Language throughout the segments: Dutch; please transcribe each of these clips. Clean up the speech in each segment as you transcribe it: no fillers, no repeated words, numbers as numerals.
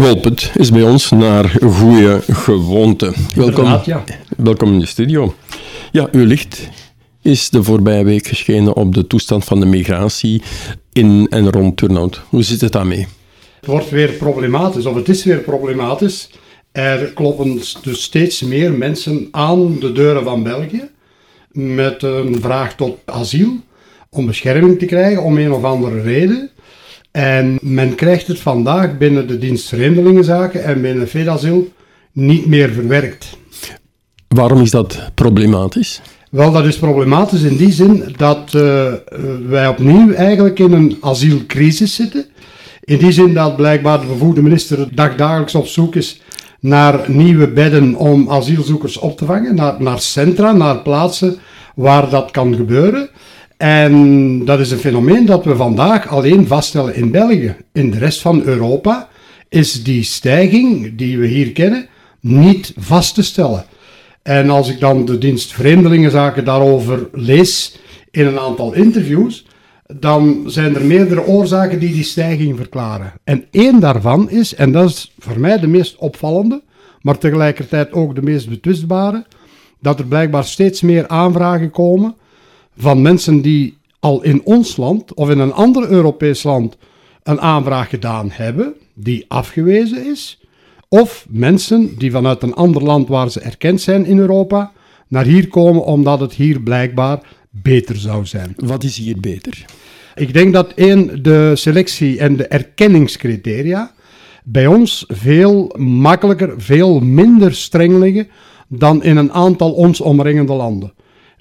Wolpert is bij ons naar goede gewoonte. Welkom in de studio. Ja, uw licht is de voorbije week geschenen op de toestand van de migratie in en rond Turnhout. Hoe zit het daarmee? Het wordt weer problematisch, of het is weer problematisch. Er kloppen dus steeds meer mensen aan de deuren van België met een vraag tot asiel, om bescherming te krijgen, om een of andere reden. En men krijgt het vandaag binnen de dienst Vreemdelingenzaken en binnen FEDASIL niet meer verwerkt. Waarom is dat problematisch? Wel, dat is problematisch in die zin dat wij opnieuw eigenlijk in een asielcrisis zitten. In die zin dat blijkbaar de bevoegde minister dagelijks op zoek is naar nieuwe bedden om asielzoekers op te vangen, naar centra, naar plaatsen waar dat kan gebeuren. En dat is een fenomeen dat we vandaag alleen vaststellen in België. In de rest van Europa is die stijging die we hier kennen niet vast te stellen. En als ik dan de dienst Vreemdelingenzaken daarover lees in een aantal interviews, dan zijn er meerdere oorzaken die stijging verklaren. En één daarvan is, en dat is voor mij de meest opvallende, maar tegelijkertijd ook de meest betwistbare, dat er blijkbaar steeds meer aanvragen komen van mensen die al in ons land of in een ander Europees land een aanvraag gedaan hebben, die afgewezen is, of mensen die vanuit een ander land waar ze erkend zijn in Europa, naar hier komen omdat het hier blijkbaar beter zou zijn. Wat is hier beter? Ik denk dat de selectie en de erkenningscriteria bij ons veel makkelijker, veel minder streng liggen dan in een aantal ons omringende landen.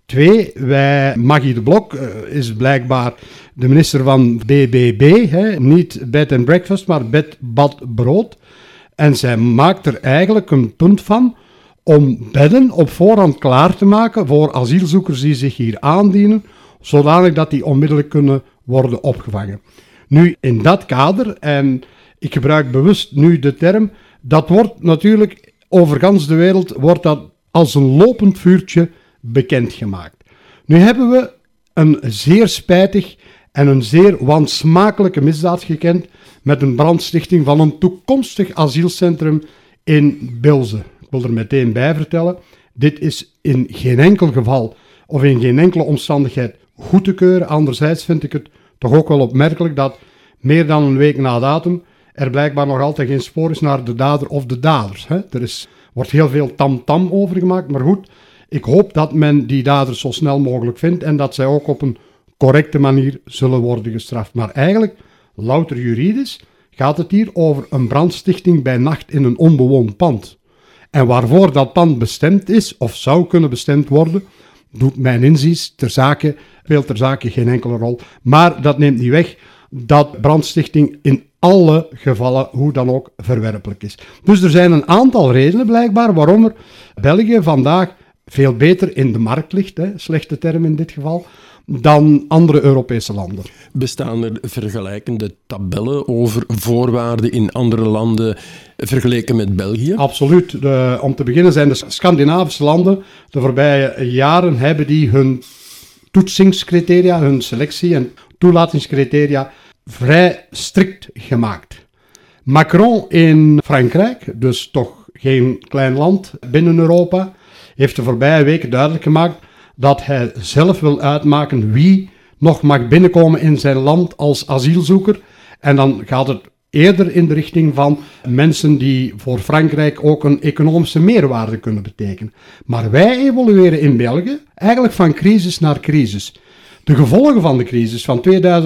2, Maggie de Blok is blijkbaar de minister van BBB, niet bed and breakfast, maar bed, bad, brood. En zij maakt er eigenlijk een punt van om bedden op voorhand klaar te maken voor asielzoekers die zich hier aandienen, zodanig dat die onmiddellijk kunnen worden opgevangen. Nu, in dat kader, en ik gebruik bewust nu de term, dat wordt natuurlijk over gans de wereld wordt dat als een lopend vuurtje bekendgemaakt. Nu hebben we een zeer spijtig en een zeer wansmakelijke misdaad gekend met een brandstichting van een toekomstig asielcentrum in Bilze. Ik wil er meteen bij vertellen, dit is in geen enkel geval of in geen enkele omstandigheid goed te keuren. Anderzijds vind ik het toch ook wel opmerkelijk dat meer dan een week na datum er blijkbaar nog altijd geen spoor is naar de dader of de daders. Er wordt heel veel tamtam over gemaakt, maar goed, ik hoop dat men die daders zo snel mogelijk vindt en dat zij ook op een correcte manier zullen worden gestraft. Maar eigenlijk, louter juridisch, gaat het hier over een brandstichting bij nacht in een onbewoond pand. En waarvoor dat pand bestemd is, of zou kunnen bestemd worden, doet mijn inziens speelt ter zake geen enkele rol. Maar dat neemt niet weg dat brandstichting in alle gevallen, hoe dan ook, verwerpelijk is. Dus er zijn een aantal redenen blijkbaar waarom er België vandaag veel beter in de markt ligt, slechte term in dit geval, dan andere Europese landen. Bestaan er vergelijkende tabellen over voorwaarden in andere landen vergeleken met België? Absoluut. Om te beginnen zijn de Scandinavische landen de voorbije jaren hebben die hun toetsingscriteria, hun selectie- en toelatingscriteria vrij strikt gemaakt. Macron in Frankrijk, dus toch geen klein land binnen Europa, heeft de voorbije weken duidelijk gemaakt dat hij zelf wil uitmaken wie nog mag binnenkomen in zijn land als asielzoeker. En dan gaat het eerder in de richting van mensen die voor Frankrijk ook een economische meerwaarde kunnen betekenen. Maar wij evolueren in België eigenlijk van crisis naar crisis. De gevolgen van de crisis van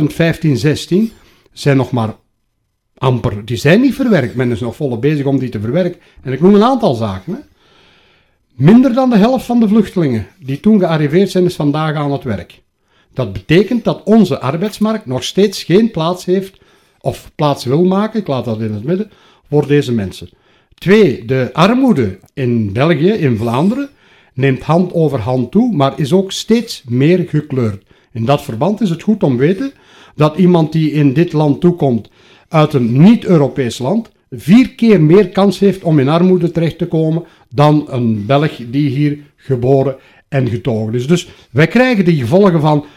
2015-16 zijn nog maar amper, die zijn niet verwerkt. Men is nog volop bezig om die te verwerken. En ik noem een aantal zaken. Minder dan de helft van de vluchtelingen die toen gearriveerd zijn, is vandaag aan het werk. Dat betekent dat onze arbeidsmarkt nog steeds geen plaats heeft, of plaats wil maken, ik laat dat in het midden, voor deze mensen. 2, de armoede in België, in Vlaanderen, neemt hand over hand toe, maar is ook steeds meer gekleurd. In dat verband is het goed om te weten dat iemand die in dit land toekomt uit een niet-Europees land 4 keer meer kans heeft om in armoede terecht te komen dan een Belg die hier geboren en getogen is. Dus wij krijgen de gevolgen van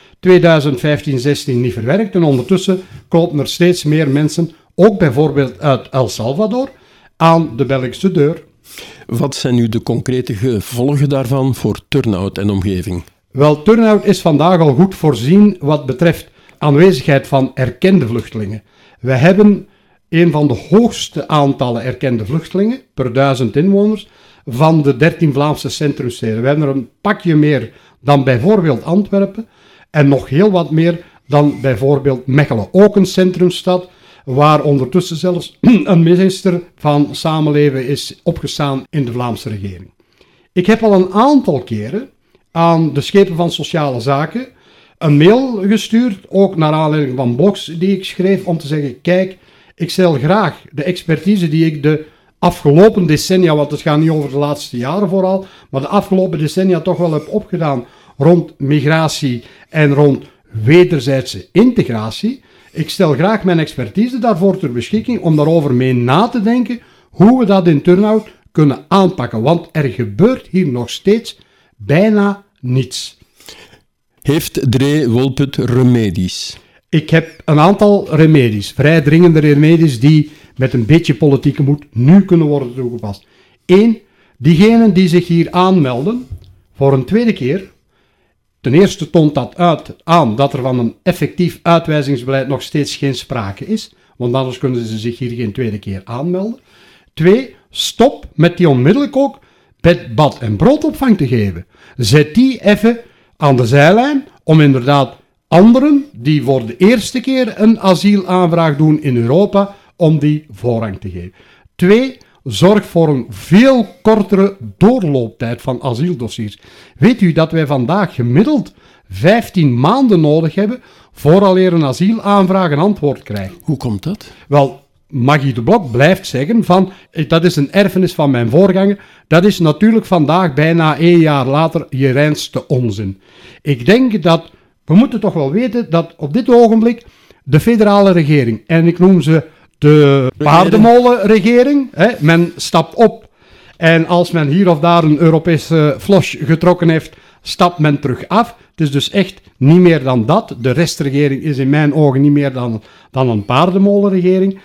2015-16 niet verwerkt en ondertussen komen er steeds meer mensen, ook bijvoorbeeld uit El Salvador, aan de Belgische deur. Wat zijn nu de concrete gevolgen daarvan voor Turnhout en omgeving? Wel, Turnhout is vandaag al goed voorzien wat betreft aanwezigheid van erkende vluchtelingen. We hebben een van de hoogste aantallen erkende vluchtelingen per 1000 inwoners van de 13 Vlaamse centrumsteden. We hebben er een pakje meer dan bijvoorbeeld Antwerpen en nog heel wat meer dan bijvoorbeeld Mechelen. Ook een centrumstad waar ondertussen zelfs een minister van Samenleven is opgestaan in de Vlaamse regering. Ik heb al een aantal keren aan de schepen van sociale zaken een mail gestuurd, ook naar aanleiding van blogs die ik schreef, om te zeggen, kijk, ik stel graag de expertise die ik de afgelopen decennia, want het gaat niet over de laatste jaren vooral, maar de afgelopen decennia toch wel heb opgedaan rond migratie en rond wederzijdse integratie. Ik stel graag mijn expertise daarvoor ter beschikking om daarover mee na te denken hoe we dat in Turnhout kunnen aanpakken, want er gebeurt hier nog steeds bijna niets. Heeft Dree Wolput remedies? Ik heb een aantal remedies, vrij dringende remedies die met een beetje politieke moed nu kunnen worden toegepast. 1. Diegenen die zich hier aanmelden voor een tweede keer. Ten eerste toont dat aan dat er van een effectief uitwijzingsbeleid nog steeds geen sprake is, want anders kunnen ze zich hier geen tweede keer aanmelden. 2. Stop met die onmiddellijk ook bed, bad en broodopvang te geven. Zet die even aan de zijlijn om inderdaad anderen die voor de eerste keer een asielaanvraag doen in Europa, om die voorrang te geven. 2. Zorg voor een veel kortere doorlooptijd van asieldossiers. Weet u dat wij vandaag gemiddeld 15 maanden nodig hebben vooraleer een asielaanvraag een antwoord krijgt? Hoe komt dat? Wel, Maggie de Blok blijft zeggen van, dat is een erfenis van mijn voorganger. Dat is natuurlijk vandaag, bijna 1 jaar later, je reinste onzin. Ik denk dat, we moeten toch wel weten dat op dit ogenblik de federale regering, en ik noem ze de paardenmolenregering, men stapt op en als men hier of daar een Europese flosh getrokken heeft, stapt men terug af. Het is dus echt niet meer dan dat. De restregering is in mijn ogen niet meer dan een paardenmolenregering.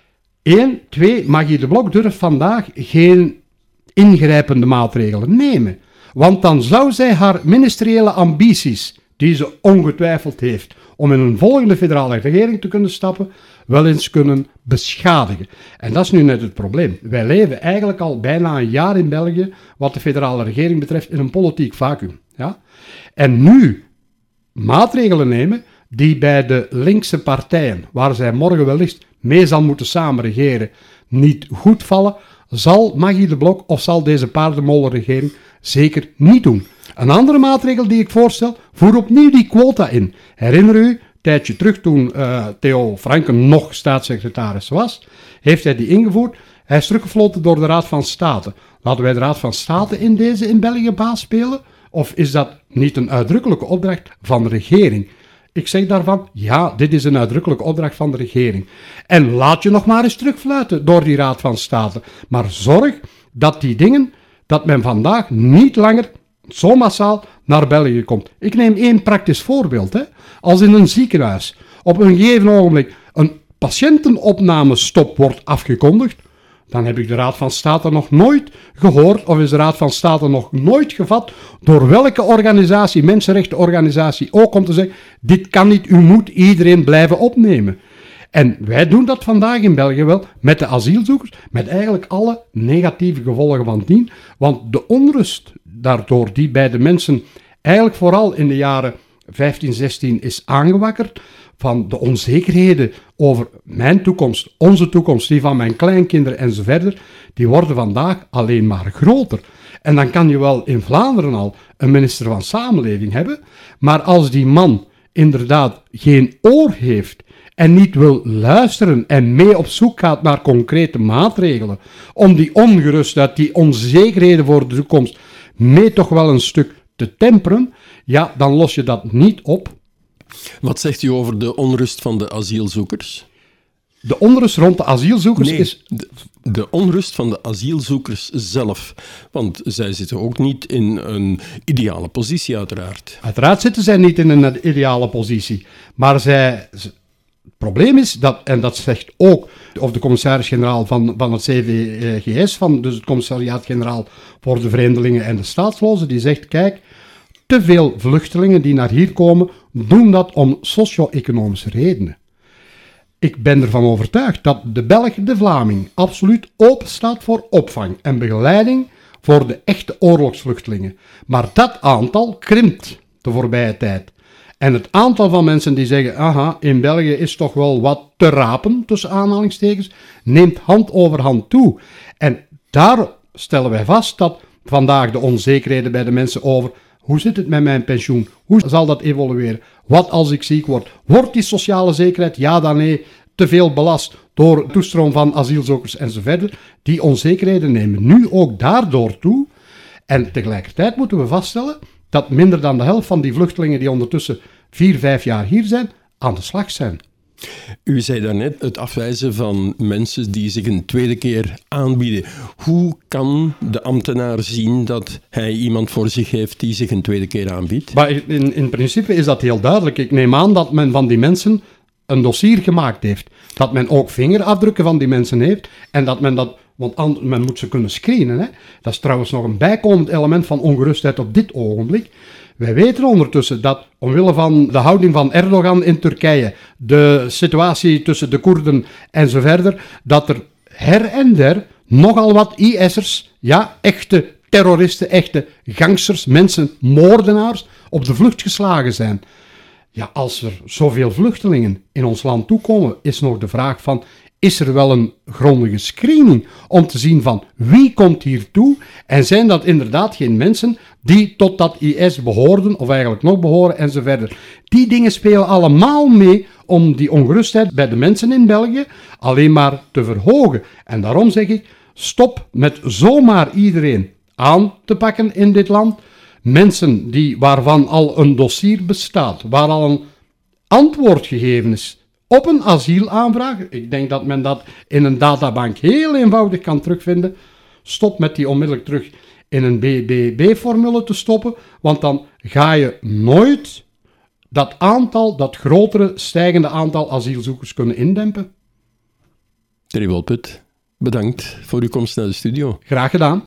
1, 2, Maggie de Blok durft vandaag geen ingrijpende maatregelen nemen. Want dan zou zij haar ministeriële ambities, die ze ongetwijfeld heeft, om in een volgende federale regering te kunnen stappen, wel eens kunnen beschadigen. En dat is nu net het probleem. Wij leven eigenlijk al bijna een jaar in België, wat de federale regering betreft, in een politiek vacuüm. Ja? En nu maatregelen nemen die bij de linkse partijen, waar zij morgen wellicht mee zal moeten samenregeren, niet goed vallen, zal Maggie de Blok of zal deze paardenmolenregering zeker niet doen. Een andere maatregel die ik voorstel, voer opnieuw die quota in. Herinner u, een tijdje terug toen Theo Franken nog staatssecretaris was, heeft hij die ingevoerd. Hij is teruggefloten door de Raad van State. Laten wij de Raad van State in België baas spelen? Of is dat niet een uitdrukkelijke opdracht van de regering? Ik zeg daarvan, ja, dit is een uitdrukkelijke opdracht van de regering. En laat je nog maar eens terugfluiten door die Raad van State. Maar zorg dat die dingen, dat men vandaag niet langer zo massaal naar België komt. Ik neem 1 praktisch voorbeeld. Als in een ziekenhuis op een gegeven ogenblik een patiëntenopnamestop wordt afgekondigd, dan heb ik de Raad van State nog nooit gehoord, of is de Raad van State nog nooit gevat, door welke organisatie, mensenrechtenorganisatie, ook om te zeggen, dit kan niet, u moet iedereen blijven opnemen. En wij doen dat vandaag in België wel, met de asielzoekers, met eigenlijk alle negatieve gevolgen van dien, want de onrust daardoor, die bij de mensen eigenlijk vooral in de jaren 15, 16 is aangewakkerd, van de onzekerheden over mijn toekomst, onze toekomst, die van mijn kleinkinderen en zo verder, die worden vandaag alleen maar groter. En dan kan je wel in Vlaanderen al een minister van Samenleving hebben, maar als die man inderdaad geen oor heeft en niet wil luisteren en mee op zoek gaat naar concrete maatregelen om die ongerustheid, die onzekerheden voor de toekomst mee toch wel een stuk te temperen, ja, dan los je dat niet op. Wat zegt u over de onrust van de asielzoekers? De onrust rond de asielzoekers is... De onrust van de asielzoekers zelf. Want zij zitten ook niet in een ideale positie, uiteraard. Uiteraard zitten zij niet in een ideale positie. Maar zij probleem is, en dat zegt ook of de commissaris-generaal van het CVGS, dus het commissariaat-generaal voor de vreemdelingen en de staatslozen, die zegt, kijk, te veel vluchtelingen die naar hier komen, doen dat om socio-economische redenen. Ik ben ervan overtuigd dat de Belg, de Vlaming, absoluut open staat voor opvang en begeleiding voor de echte oorlogsvluchtelingen. Maar dat aantal krimpt de voorbije tijd. En het aantal van mensen die zeggen, aha, in België is toch wel wat te rapen, tussen aanhalingstekens, neemt hand over hand toe. En daar stellen wij vast dat vandaag de onzekerheden bij de mensen over, hoe zit het met mijn pensioen? Hoe zal dat evolueren? Wat als ik ziek word? Wordt die sociale zekerheid, ja dan nee, te veel belast door toestroom van asielzoekers enzovoort? Die onzekerheden nemen nu ook daardoor toe. En tegelijkertijd moeten we vaststellen dat minder dan de helft van die vluchtelingen die ondertussen 4-5 jaar hier zijn, aan de slag zijn. U zei daarnet het afwijzen van mensen die zich een tweede keer aanbieden. Hoe kan de ambtenaar zien dat hij iemand voor zich heeft die zich een tweede keer aanbiedt? Maar in principe is dat heel duidelijk. Ik neem aan dat men van die mensen een dossier gemaakt heeft. Dat men ook vingerafdrukken van die mensen heeft. En dat men dat, want men moet ze kunnen screenen. Hè? Dat is trouwens nog een bijkomend element van ongerustheid op dit ogenblik. Wij weten ondertussen dat omwille van de houding van Erdogan in Turkije, de situatie tussen de Koerden en zo verder, dat er her en der nogal wat IS'ers, ja, echte terroristen, echte gangsters, mensen, moordenaars, op de vlucht geslagen zijn. Ja, als er zoveel vluchtelingen in ons land toekomen, is nog de vraag van, is er wel een grondige screening om te zien van wie komt hier toe en zijn dat inderdaad geen mensen die tot dat IS behoorden of eigenlijk nog behoren enzovoort. Die dingen spelen allemaal mee om die ongerustheid bij de mensen in België alleen maar te verhogen. En daarom zeg ik, stop met zomaar iedereen aan te pakken in dit land. Mensen waarvan al een dossier bestaat, waar al een antwoord gegeven is op een asielaanvraag. Ik denk dat men dat in een databank heel eenvoudig kan terugvinden. Stop met die onmiddellijk terug in een BBB-formule te stoppen, want dan ga je nooit dat grotere stijgende aantal asielzoekers kunnen indempen. Thierry Wolput, bedankt voor uw komst naar de studio. Graag gedaan.